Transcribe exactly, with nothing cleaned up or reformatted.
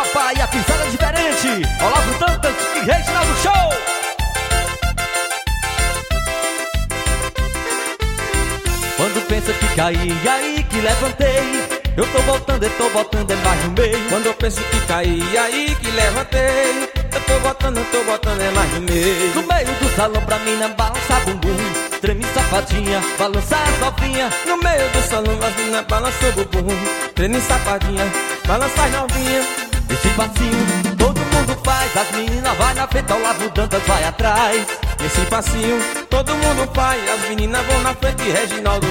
papai, a pisada é diferente. Olavo Dantas e Reginaldo Show. Quando pensa que caí, e aí que levantei, eu tô voltando, eu tô botando é mais no meio. Quando eu penso que caí, e aí que levantei, eu tô botando, eu tô botando é mais no meio. No meio do salão pra mina balançar bumbum, treme safadinha, balançar as novinha. No meio do salão as mina balançou bumbum, treme safadinha, balançar as novinha. Esse passinho todo mundo faz, as meninas vai na frente, Olavo Dantas vai atrás. Esse passinho todo mundo faz, as meninas vão na frente, Reginaldo